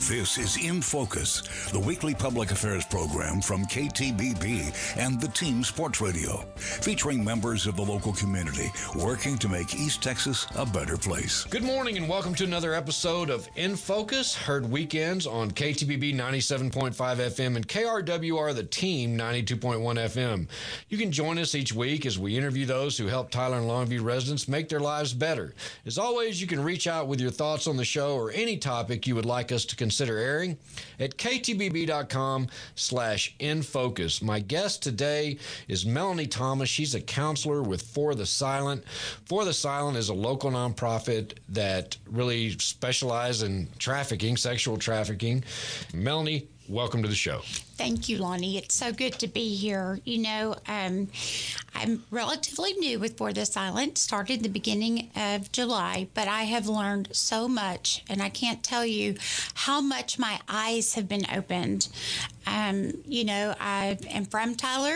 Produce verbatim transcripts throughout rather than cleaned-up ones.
This is In Focus, the weekly public affairs program from K T B B and the Team Sports Radio, featuring members of the local community working to make East Texas a better place. Good morning and welcome to another episode of In Focus, heard weekends on K T B B ninety-seven point five F M and K R W R The Team ninety-two point one F M. You can join us each week as we interview those who help Tyler and Longview residents make their lives better. As always, you can reach out with your thoughts on the show or any topic you would like us to consider airing at ktbb.com slash infocus. My guest today is Melanie Thomas. She's a counselor with For the Silent. For the Silent is a local nonprofit that really specializes in trafficking, sexual trafficking. Melanie, welcome to the show. Thank you, Lonnie. It's so good to be here. You know, um, I'm relatively new with For the Silent, started the beginning of July, but I have learned so much, and I can't tell you how much my eyes have been opened. Um, you know, I am from Tyler,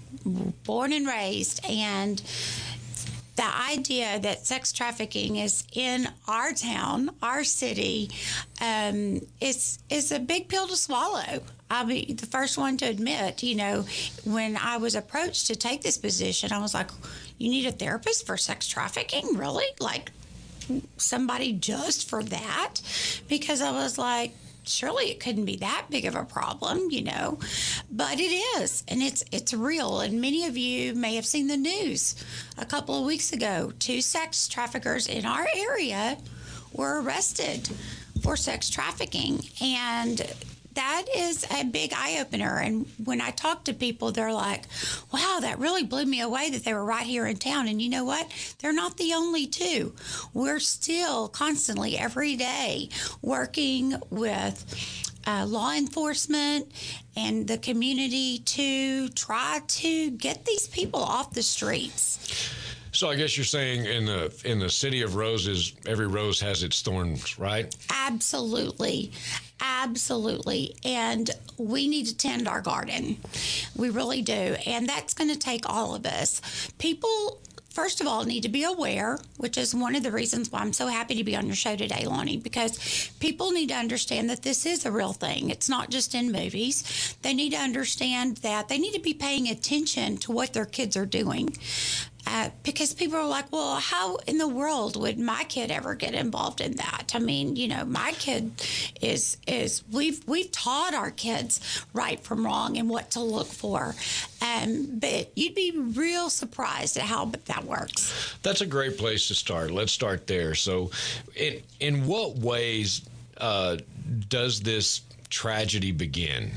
born and raised, and the idea that sex trafficking is in our town, our city, um, is is a big pill to swallow. I'll be the first one to admit, you know, when I was approached to take this position, I was like, you need a therapist for sex trafficking? Really? Like somebody just for that? Because I was like, surely it couldn't be that big of a problem, you know, but it is, and it's it's real. And many of you may have seen the news a couple of weeks ago. Two sex traffickers in our area were arrested for sex trafficking, and that is a big eye-opener. And when I talk to people, they're like, wow, that really blew me away that they were right here in town. And you know what? They're not the only two. We're still constantly, every day, working with uh, law enforcement and the community to try to get these people off the streets. So I guess you're saying in the in the city of roses, every rose has its thorns, right? Absolutely. Absolutely. And we need to tend our garden. We really do. And that's going to take all of us. People, first of all, need to be aware, which is one of the reasons why I'm so happy to be on your show today, Lonnie, because people need to understand that this is a real thing. It's not just in movies. They need to understand that they need to be paying attention to what their kids are doing. Uh, because people are like, well, how in the world would my kid ever get involved in that? I mean, you know, my kid is, is we've we've taught our kids right from wrong and what to look for. Um, but you'd be real surprised at how that works. That's a great place to start. Let's start there. So in, in what ways uh, does this tragedy begin?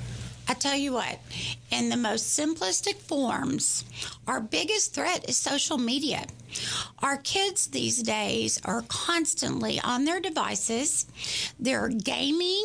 I tell you what, in the most simplistic forms, our biggest threat is social media. Our kids these days are constantly on their devices. They're gaming.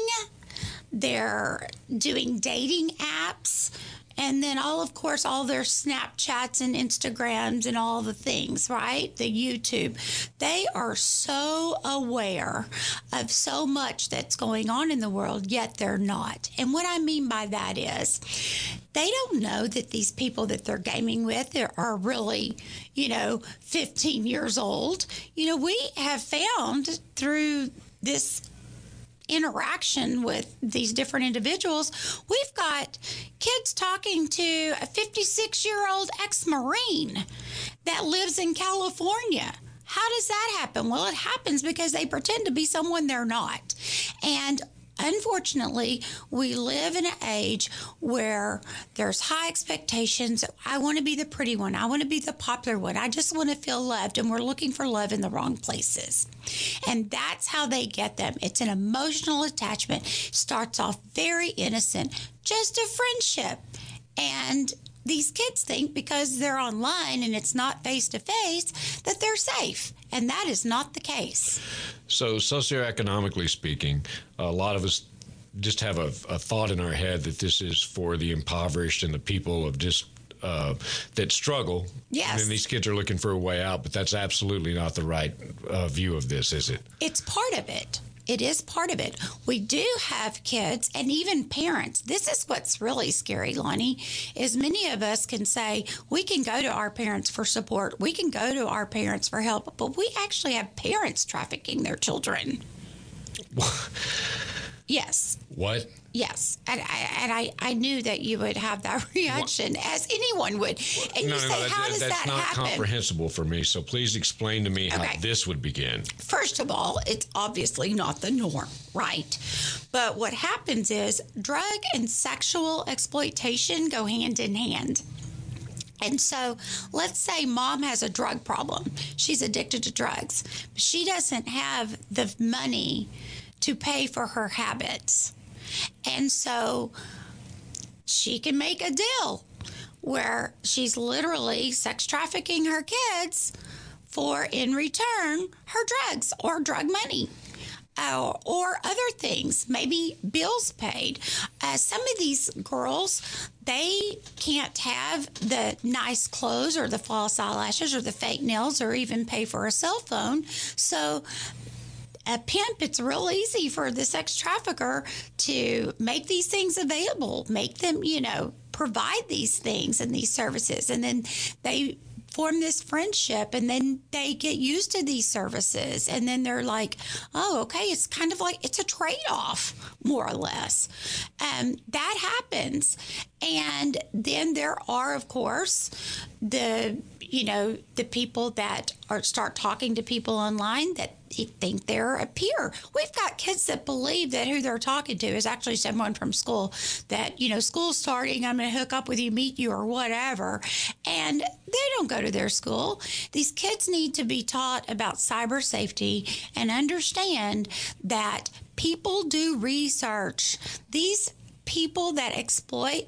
They're doing dating apps. And then all, of course, all their Snapchats and Instagrams and all the things, right? The YouTube. They are so aware of so much that's going on in the world, yet they're not. And what I mean by that is they don't know that these people that they're gaming with are really, you know, fifteen years old. You know, we have found through this interaction with these different individuals, we've got kids talking to a fifty-six-year-old ex-Marine that lives in California. How does that happen? Well, it happens because they pretend to be someone they're not. And unfortunately, we live in an age where there's high expectations. I want to be the pretty one. I want to be the popular one. I just want to feel loved, and we're looking for love in the wrong places. And that's how they get them. It's an emotional attachment. Starts off very innocent, just a friendship. And these kids think because they're online and it's not face-to-face that they're safe, and that is not the case. So socioeconomically speaking, a lot of us just have a, a thought in our head that this is for the impoverished and the people of just uh, that struggle. Yes. And these kids are looking for a way out, but that's absolutely not the right uh, view of this, is it? It's part of it. It is part of it. We do have kids and even parents. This is what's really scary, Lonnie, is many of us can say we can go to our parents for support. We can go to our parents for help, but we actually have parents trafficking their children. Yes. What? Yes, and I and I, I knew that you would have that reaction, what? As anyone would. And no, you no, say, no, how that, does that's that not happen? comprehensible for me. So please explain to me how Okay. this would begin. First of all, it's obviously not the norm, right? But what happens is drug and sexual exploitation go hand in hand. And so let's say mom has a drug problem. She's addicted to drugs. She doesn't have the money to pay for her habits. And so she can make a deal where she's literally sex trafficking her kids for, in return, her drugs or drug money. Uh, or other things, maybe bills paid. Uh, some of these girls, they can't have the nice clothes or the false eyelashes or the fake nails or even pay for a cell phone. So a pimp, it's real easy for the sex trafficker to make these things available, make them, you know, provide these things and these services. And then they form this friendship, and then they get used to these services, and then they're like, oh, okay, it's kind of like it's a trade-off, more or less. Um, that happens. And then there are, of course, the, you know, the people that are start talking to people online that think they're a peer. We've got kids that believe that who they're talking to is actually someone from school, that, you know, school's starting, I'm going to hook up with you, meet you, or whatever. And they don't go to their school. These kids need to be taught about cyber safety and understand that people do research. These people that exploit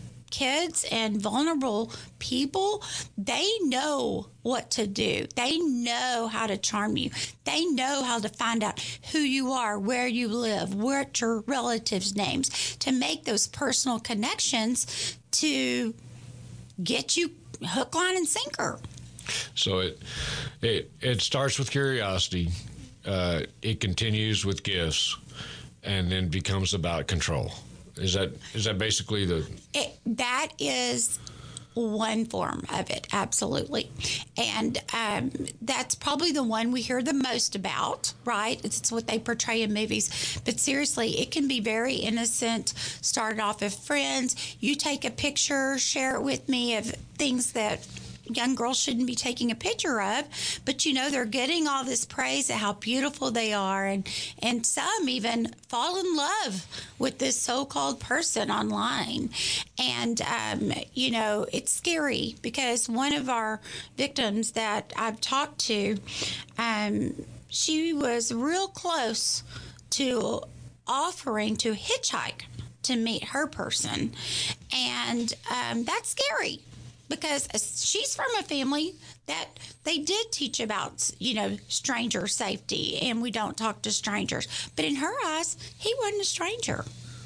kids and vulnerable people, they know what to do. They know how to charm you. They know how to find out who you are, where you live, what your relatives' names, to make those personal connections to get you hook, line, and sinker. So it it it starts with curiosity, uh, it continues with gifts, and then becomes about control. Is that is that basically the... It, that is one form of it, absolutely. And um, that's probably the one we hear the most about, right? It's what they portray in movies. But seriously, it can be very innocent, start off as friends. You take a picture, share it with me of things that young girls shouldn't be taking a picture of, but you know, they're getting all this praise of how beautiful they are, and and some even fall in love with this so-called person online. And um, you know, it's scary because one of our victims that I've talked to, um, she was real close to offering to hitchhike to meet her person, and um, that's scary. Because she's from a family that they did teach about, you know, stranger safety, and we don't talk to strangers. But in her eyes, he wasn't a stranger.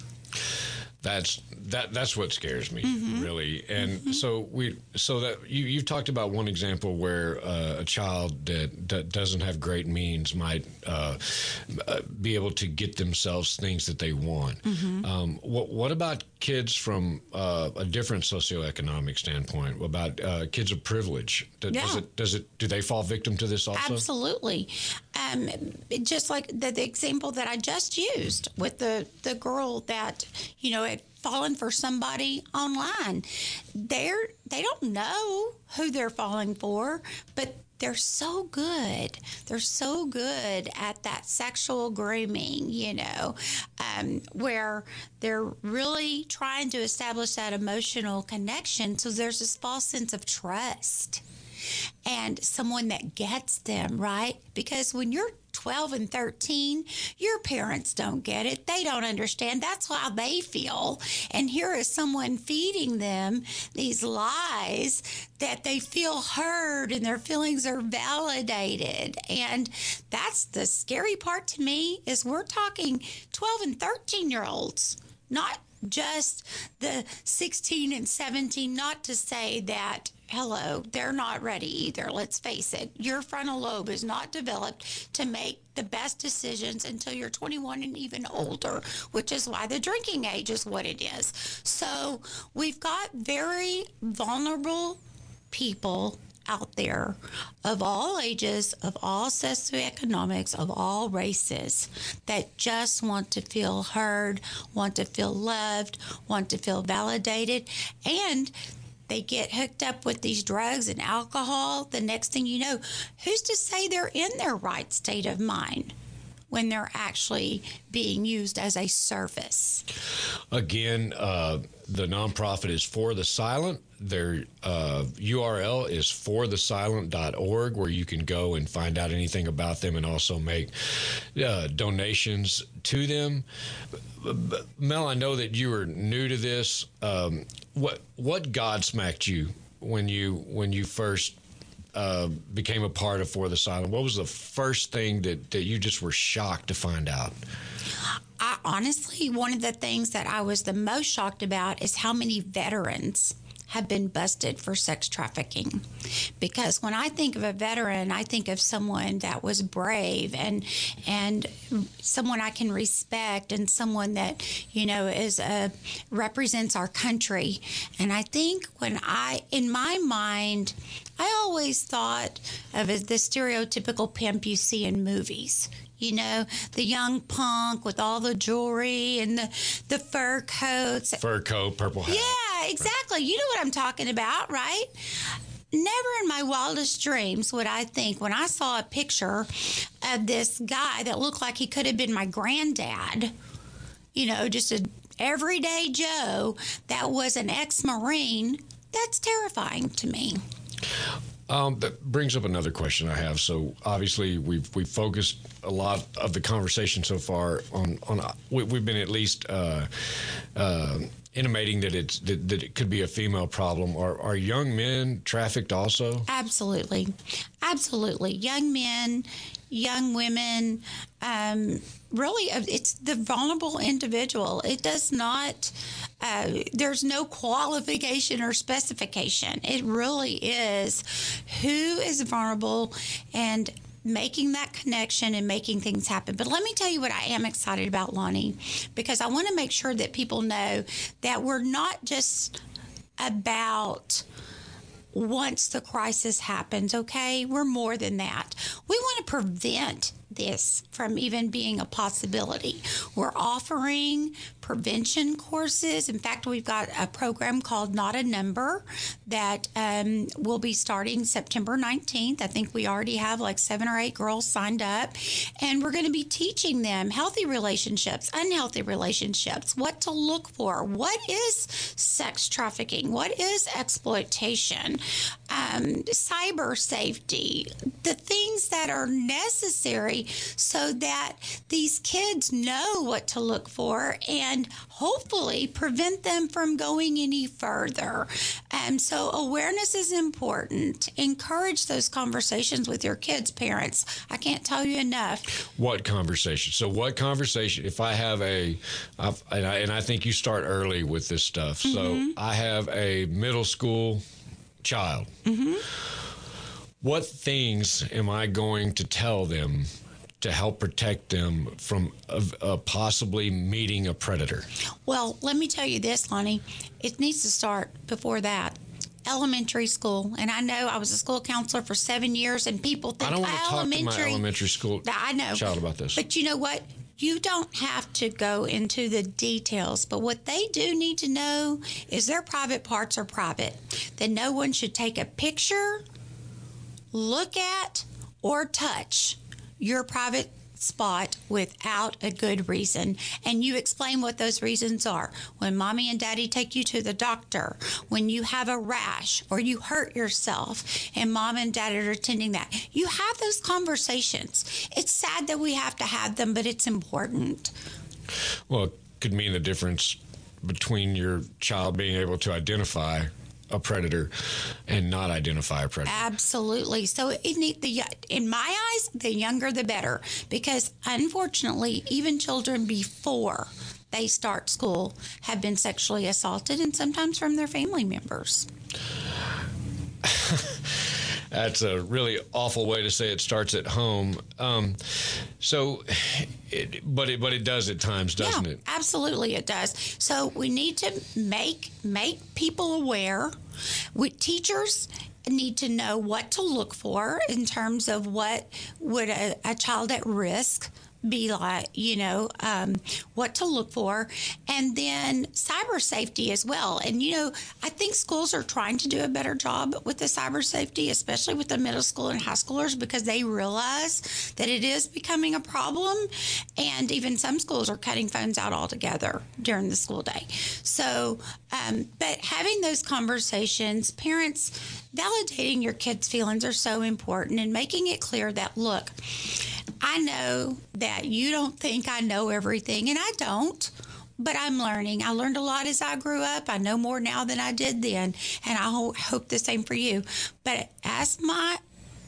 That's that. That's what scares me, mm-hmm. really. And mm-hmm. so we, so that you, you've talked about one example where uh, a child that, that doesn't have great means might uh, be able to get themselves things that they want. Mm-hmm. Um, what, what about kids from uh, a different socioeconomic standpoint? About uh, kids of privilege? Does, yeah. does it? Does it? Do they fall victim to this also? Absolutely. Um, just like the, the example that I just used with the the girl that, you know, had fallen for somebody online. They're they don't know who they're falling for, but they're so good. They're so good at that sexual grooming, you know, um, where they're really trying to establish that emotional connection. So there's this false sense of trust and someone that gets them, right? Because when you're twelve and thirteen, your parents don't get it. They don't understand. That's how they feel. And here is someone feeding them these lies that they feel heard and their feelings are validated. And that's the scary part to me, is we're talking twelve and thirteen year olds, not just the sixteen and seventeen, not to say that, hello, they're not ready either. Let's face it. Your frontal lobe is not developed to make the best decisions until you're twenty-one and even older, which is why the drinking age is what it is. So we've got very vulnerable people out there of all ages, of all socioeconomics, of all races that just want to feel heard, want to feel loved, want to feel validated, and they get hooked up with these drugs and alcohol. The next thing you know, who's to say they're in their right state of mind when they're actually being used as a service? Again, uh, the nonprofit is For the Silent. Their uh, U R L is for the silent dot org, where you can go and find out anything about them and also make uh, donations to them. Mel, I know that you were new to this. Um, what what godsmacked you when you when you first uh, became a part of For the Silent? What was the first thing that, that you just were shocked to find out? I, honestly, one of the things that I was the most shocked about is how many veterans have been busted for sex trafficking. Because when I think of a veteran, I think of someone that was brave and and someone I can respect and someone that, you know, is a, represents our country. And I think when I, in my mind, I always thought of as the stereotypical pimp you see in movies. You know, the young punk with all the jewelry and the, the fur coats. Fur coat, purple hat. Yeah, exactly. You know what I'm talking about, right? Never in my wildest dreams would I think, when I saw a picture of this guy that looked like he could have been my granddad, you know, just an everyday Joe that was an ex-Marine, that's terrifying to me. Um, that brings up another question I have. So obviously we've we've focused a lot of the conversation so far on on we, we've been at least uh, uh, intimating that it's that, that it could be a female problem. Are are young men trafficked also? Absolutely, absolutely. Young men, young women. Um, really, it's the vulnerable individual. It does not. Uh, there's no qualification or specification. It really is who is vulnerable and making that connection and making things happen. But let me tell you what I am excited about, Lonnie, because I want to make sure that people know that we're not just about once the crisis happens, okay? We're more than that. We want to prevent this from even being a possibility. We're offering prevention courses. In fact, we've got a program called Not a Number that um, will be starting September nineteenth. I think we already have like seven or eight girls signed up. And we're going to be teaching them healthy relationships, unhealthy relationships, what to look for, what is sex trafficking, what is exploitation, um, cyber safety, the things that are necessary so that these kids know what to look for and hopefully prevent them from going any further. Um, so awareness is important. Encourage those conversations with your kids' parents. I can't tell you enough. What conversation? So what conversation, if I have a, I've, and, I, and I think you start early with this stuff. Mm-hmm. So I have a middle school child. Mm-hmm. What things am I going to tell them to help protect them from uh, uh, possibly meeting a predator? Well, let me tell you this, Lonnie. It needs to start before that. Elementary school. And I know I was a school counselor for seven years, and people think I don't want to talk to my elementary school I know. child about this. But you know what? You don't have to go into the details, but what they do need to know is their private parts are private. That no one should take a picture, look at, or touch your private spot without a good reason. And you explain what those reasons are. When mommy and daddy take you to the doctor, when you have a rash or you hurt yourself and mom and dad are attending that, you have those conversations. It's sad that we have to have them, but it's important. Well, it could mean the difference between your child being able to identify a predator and not identify a predator. Absolutely. So it need the in my eyes, the younger the better, because unfortunately, even children before they start school have been sexually assaulted, and sometimes from their family members. That's a really awful way to say it starts at home. Um, so, it, but it but it does at times, doesn't yeah, it? Absolutely, it does. So we need to make make people aware. With teachers need to know what to look for in terms of what would a, a child at risk be like, you know, um, what to look for, and then cyber safety as well. And, you know, I think schools are trying to do a better job with the cyber safety, especially with the middle school and high schoolers, because they realize that it is becoming a problem. And even some schools are cutting phones out altogether during the school day. So, um, but having those conversations, parents validating your kids' feelings are so important, and making it clear that, look, I know that you don't think I know everything, and I don't, but I'm learning. I learned a lot as I grew up. I know more now than I did then, and I ho- hope the same for you. But as my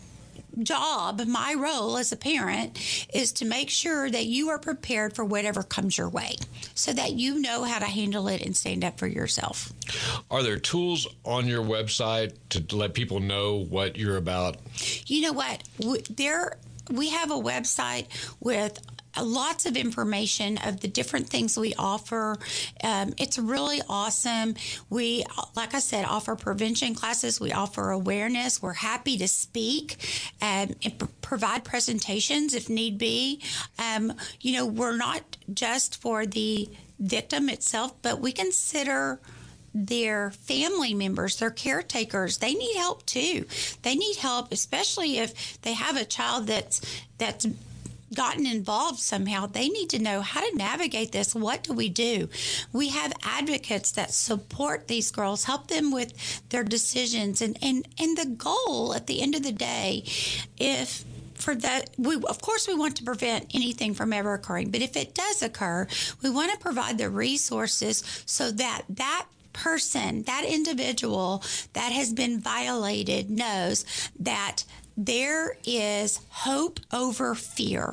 job, my role as a parent is to make sure that you are prepared for whatever comes your way, so that you know how to handle it and stand up for yourself. Are there tools on your website to let people know what you're about? You know what? There, we have a website with lots of information of the different things we offer. Um, it's really awesome. We, like I said, offer prevention classes. We offer awareness. We're happy to speak um, and p- provide presentations if need be. Um, you know, we're not just for the victim itself, but we consider their family members, their caretakers. They need help too. They need help, especially if they have a child that's that's gotten involved somehow. They need to know how to navigate this. What do we do? We have advocates that support these girls, help them with their decisions, and and and the goal at the end of the day, if for that, we of course we want to prevent anything from ever occurring, but if it does occur, we want to provide the resources so that that person, that individual that has been violated, knows that there is hope over fear.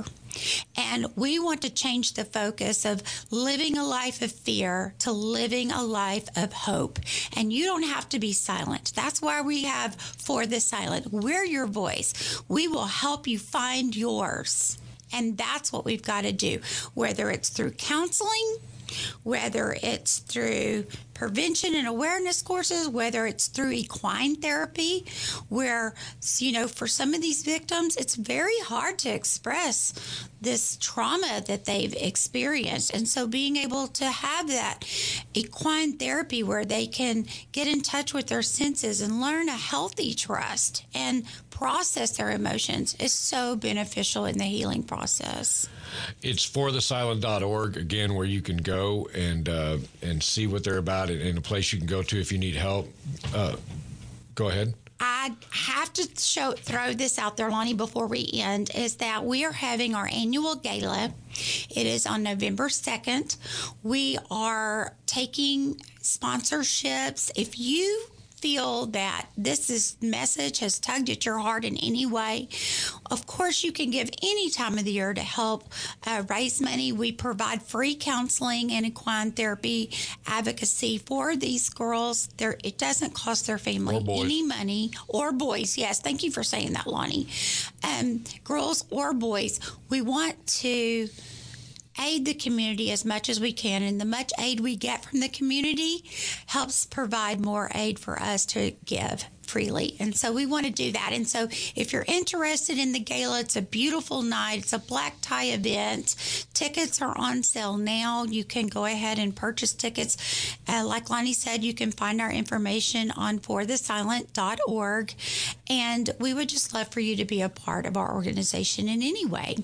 And we want to change the focus of living a life of fear to living a life of hope. And you don't have to be silent. That's why we have For the Silent. We're your voice. We will help you find yours. And that's what we've got to do, whether it's through counseling, whether it's through prevention and awareness courses, whether it's through equine therapy, where, you know, for some of these victims, it's very hard to express this trauma that they've experienced. And so being able to have that equine therapy where they can get in touch with their senses and learn a healthy trust and process their emotions is so beneficial in the healing process. It's for the silent dot org, again, where you can go and uh, and see what they're about, and a place you can go to if you need help. Uh, go ahead. I have to show, throw this out there, Lonnie, before we end, is that we are having our annual gala. It is on November second. We are taking sponsorships. If you feel that this is message has tugged at your heart in any way, of course you can give any time of the year to help uh, raise money. We provide free counseling and equine therapy advocacy for these girls. There, it doesn't cost their family any money, or boys. Yes, thank you for saying that, Lonnie. Um, girls or boys, we want to aid the community as much as we can, and the much aid we get from the community helps provide more aid for us to give freely. And so we want to do that. And so if you're interested in the gala, it's a beautiful night. It's a black tie event. Tickets are on sale now. You can go ahead and purchase tickets. Uh, like Lonnie said, you can find our information on for the silent dot org. And we would just love for you to be a part of our organization in any way.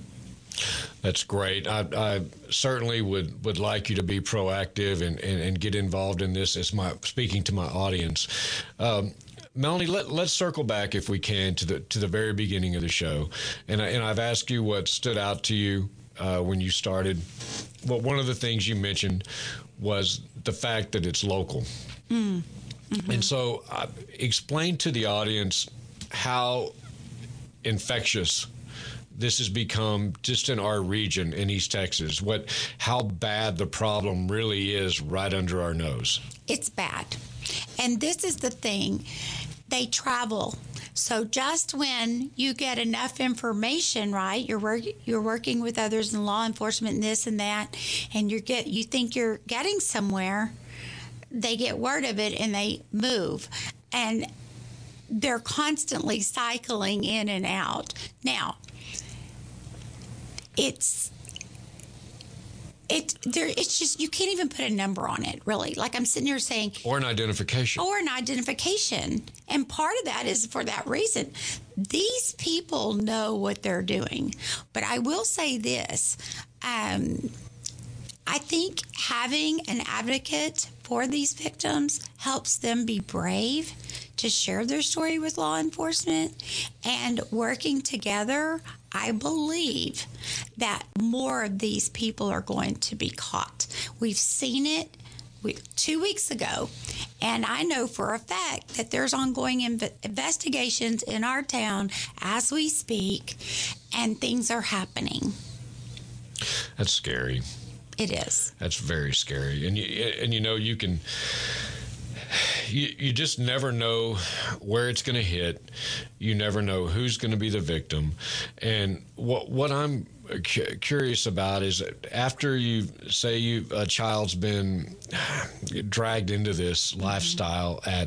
That's great. I, I certainly would, would like you to be proactive and, and, and get involved in this as my speaking to my audience. Um, Melanie, let, let's circle back, if we can, to the to the very beginning of the show. And, I, and I've asked you what stood out to you uh, when you started. Well, one of the things you mentioned was the fact that it's local. Mm. Mm-hmm. And so uh, explain to the audience how infectious this has become just in our region in East Texas, what, how bad the problem really is right under our nose. It's bad. And this is the thing. They travel. So just when you get enough information, right, you're work, you're working with others in law enforcement and this and that, and you get you think you're getting somewhere, they get word of it and they move. And they're constantly cycling in and out. Now, it's it there. It's just you can't even put a number on it, really. Like I'm sitting here saying, or an identification, or an identification, and part of that is for that reason. These people know what they're doing, but I will say this. Um, I think having an advocate for these victims helps them be brave to share their story with law enforcement, and working together, I believe that more of these people are going to be caught. We've seen it two weeks ago, and I know for a fact that there's ongoing inv- investigations in our town as we speak, and things are happening. That's scary. It is. That's very scary. And you, and you know, you can, you, you just never know where it's going to hit. You never know who's going to be the victim. And what, what I'm cu- curious about is after you say you, a child's been dragged into this mm-hmm. lifestyle at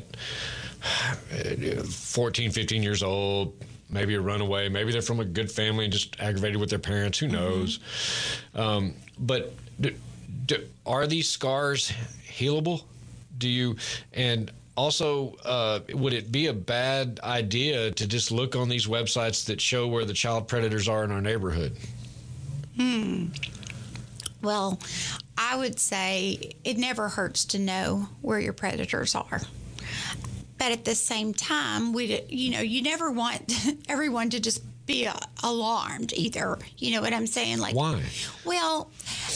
fourteen, fifteen years old, maybe a runaway, maybe they're from a good family and just aggravated with their parents, who knows? Mm-hmm. Um, but do, do, are these scars healable? Do you, and also, uh, would it be a bad idea to just look on these websites that show where the child predators are in our neighborhood? Hmm. Well, I would say it never hurts to know where your predators are. But at the same time, we, you know, you never want everyone to just be uh, alarmed either. You know what I'm saying? Like, why? Well,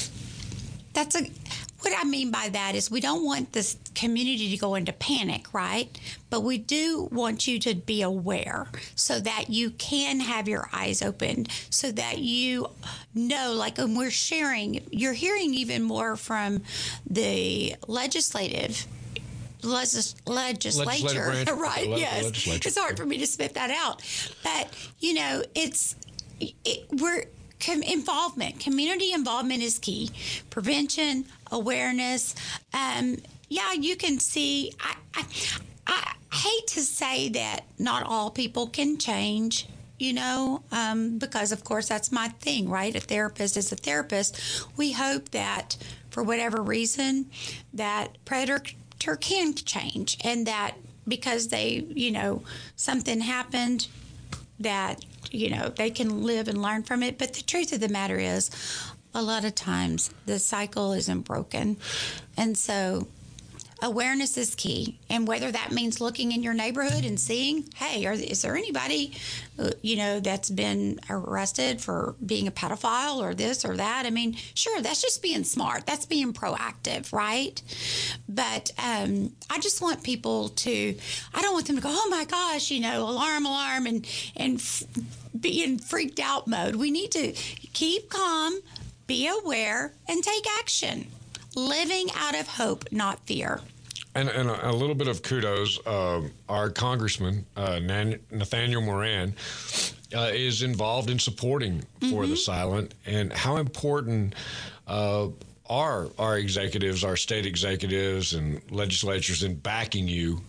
that's a. What I mean by that is we don't want this community to go into panic, right? But we do want you to be aware so that you can have your eyes opened, so that you know, like when we're sharing, you're hearing even more from the legislative Legis- legislature, right? Le- yes, legislature. It's hard for me to spit that out, but you know, it's it, we're com- involvement. Community involvement is key. Prevention, awareness. Um, yeah, you can see. I, I, I hate to say that not all people can change. You know, um, because of course that's my thing, right? A therapist is a therapist. We hope that for whatever reason, that predator can change, and that because they, you know, something happened, that, you know, they can live and learn from it. But the truth of the matter is, a lot of times the cycle isn't broken. And so awareness is key. And whether that means looking in your neighborhood and seeing, hey, are, is there anybody, uh, you know, that's been arrested for being a pedophile or this or that? I mean, sure, that's just being smart. That's being proactive, right? But um, I just want people to, I don't want them to go, oh my gosh, you know, alarm, alarm, and, and f- be in freaked out mode. We need to keep calm, be aware, and take action. Living out of hope, not fear. And, and a, a little bit of kudos. Uh, our congressman, uh, Nan- Nathaniel Moran, uh, is involved in supporting mm-hmm. For the Silent, and how important uh, are our executives, our state executives and legislatures in backing you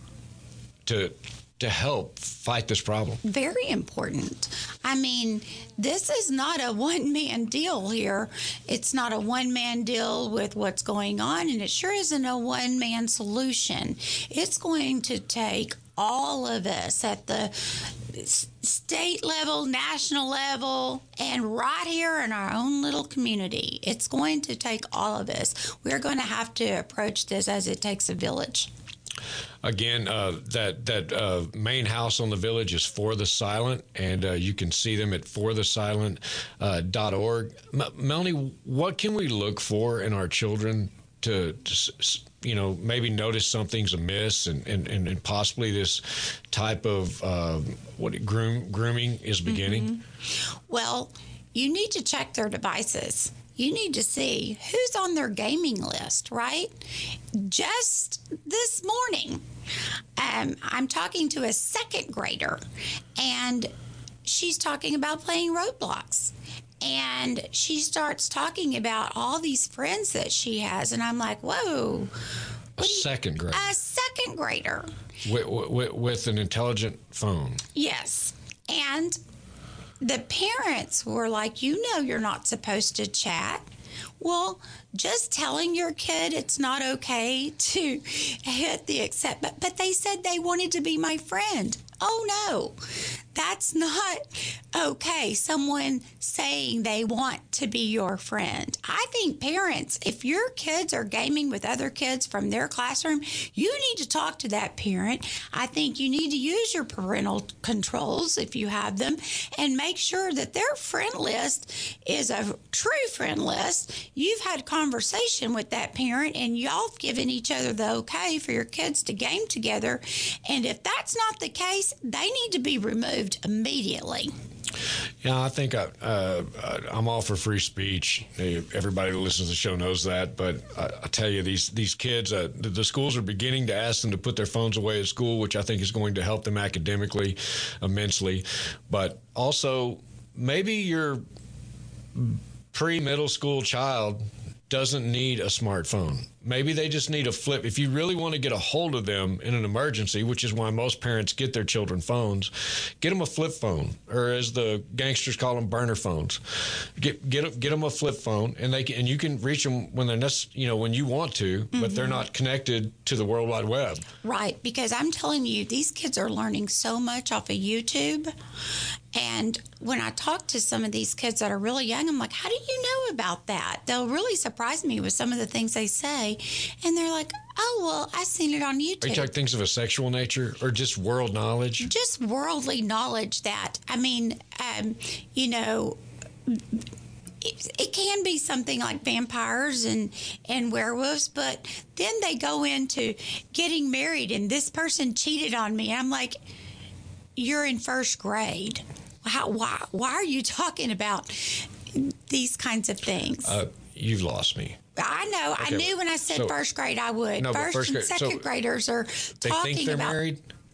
to to help fight this problem. Very important. I mean, this is not a one-man deal here. It's not a one-man deal with what's going on, and it sure isn't a one-man solution. It's going to take all of us at the state level, national level, and right here in our own little community. It's going to take all of us. We're going to have to approach this as it takes a village. Again, uh, that that uh, main house on the village is For the Silent, and uh, you can see them at for the silent dot org. Uh, M- Melanie, what can we look for in our children to, to you know, maybe notice something's amiss, and, and, and possibly this type of uh, what groom grooming is beginning? Mm-hmm. Well, you need to check their devices. You need to see who's on their gaming list, right? Just this morning, um, I'm talking to a second grader, and she's talking about playing Roblox. And she starts talking about all these friends that she has, and I'm like, whoa. A second grader. A second second grader. With, with, with an intelligent phone. Yes. And the parents were like, you know you're not supposed to chat. Well, just telling your kid it's not okay to hit the accept, but, but they said they wanted to be my friend. Oh, no, that's not okay. Someone saying they want to be your friend. I think parents, if your kids are gaming with other kids from their classroom, you need to talk to that parent. I think you need to use your parental controls if you have them and make sure that their friend list is a true friend list. You've had conversation with that parent and y'all have given each other the okay for your kids to game together. And if that's not the case, they need to be removed immediately. Yeah, I think I, uh, I'm all for free speech. Everybody who listens to the show knows that. But I, I tell you, these these kids, uh, the, the schools are beginning to ask them to put their phones away at school, which I think is going to help them academically immensely. But also, maybe your pre-middle school child doesn't need a smartphone. Maybe they just need a flip. If you really want to get a hold of them in an emergency, which is why most parents get their children phones, get them a flip phone, or as the gangsters call them, burner phones. Get get get them a flip phone, and they can, and you can reach them when they're nec- you know when you want to, mm-hmm. but they're not connected to the World Wide Web. Right, because I'm telling you, these kids are learning so much off of YouTube. And when I talk to some of these kids that are really young, I'm like, how do you know about that? They'll really surprise me with some of the things they say. And they're like, oh, well, I seen it on YouTube. Are you talking things of a sexual nature or just world knowledge? Just worldly knowledge that, I mean, um, you know, it, it can be something like vampires and, and werewolves, but then they go into getting married and this person cheated on me. I'm like, you're in first grade. How, why, why are you talking about these kinds of things? Uh, you've lost me. I know. Okay. I knew when I said so, first grade I would. No, first, first and grade, second so graders are they talking think they're about. Married?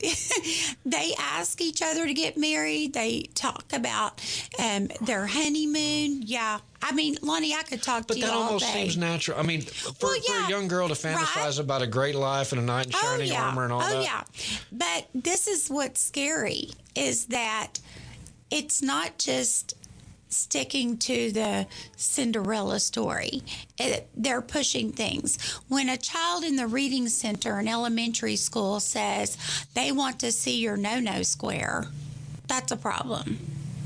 They ask each other to get married. They talk about um, their honeymoon. Yeah. I mean, Lonnie, I could talk but to you all day. But that almost seems natural. I mean, for, well, yeah, for a young girl to fantasize right? about a great life and a knight in shining oh, yeah. armor and all oh, that. Oh, yeah. But this is what's scary is that it's not just sticking to the Cinderella story. It, they're pushing things. When a child in the reading center in elementary school says they want to see your no-no square, that's a problem.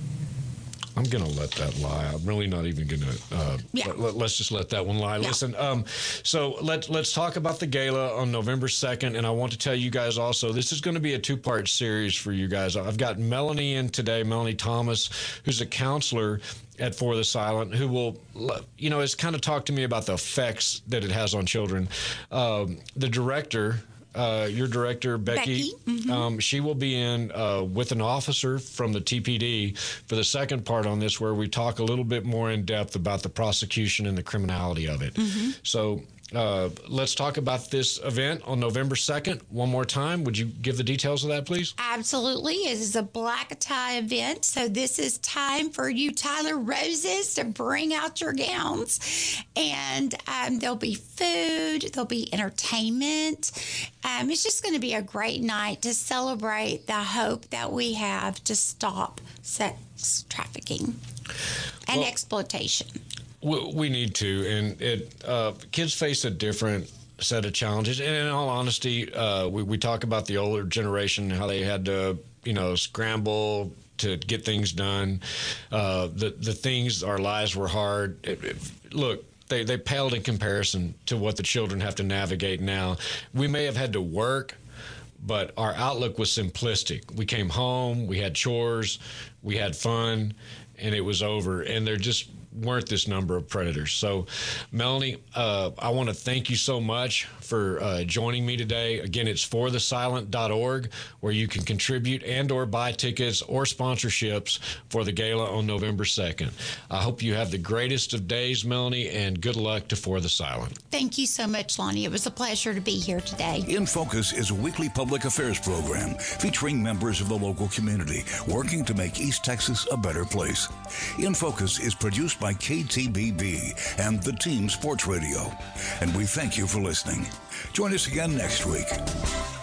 I'm going to let that lie. I'm really not even going to. Uh, yeah. let, let's just let that one lie. Yeah. Listen, um, so let's let's talk about the gala on November second. And I want to tell you guys also, this is going to be a two-part series for you guys. I've got Melanie in today, Melanie Thomas, who's a counselor at For the Silent, who will, you know, has kind of talked to me about the effects that it has on children. Um, the director. Uh, your director, Becky, Becky. Mm-hmm. um, she will be in uh, with an officer from the T P D for the second part on this, where we talk a little bit more in depth about the prosecution and the criminality of it. Mm-hmm. So uh, let's talk about this event on November second. One more time. Would you give the details of that, please? Absolutely. It is a black tie event. So this is time for you Tyler Roses to bring out your gowns. And um, there'll be food. There'll be entertainment. Um, it's just going to be a great night to celebrate the hope that we have to stop sex trafficking and well, exploitation. We, we need to, and it uh, kids face a different set of challenges. And in all honesty, uh, we, we talk about the older generation, how they had to, you know, scramble to get things done. Uh, the the things, our lives were hard. It, it, look. They they paled in comparison to what the children have to navigate now. We may have had to work, but our outlook was simplistic. We came home, we had chores, we had fun, and it was over. And there just weren't this number of predators. So, Melanie, uh, I want to thank you so much for uh, joining me today. Again, it's for the silent dot org, where you can contribute and or buy tickets or sponsorships for the gala on November second. I hope you have the greatest of days, Melanie, and good luck to For the Silent. Thank you so much, Lonnie. It was a pleasure to be here today. In Focus is a weekly public affairs program featuring members of the local community working to make East Texas a better place. In Focus is produced by K T B B and the Team Sports Radio. And we thank you for listening. Join us again next week.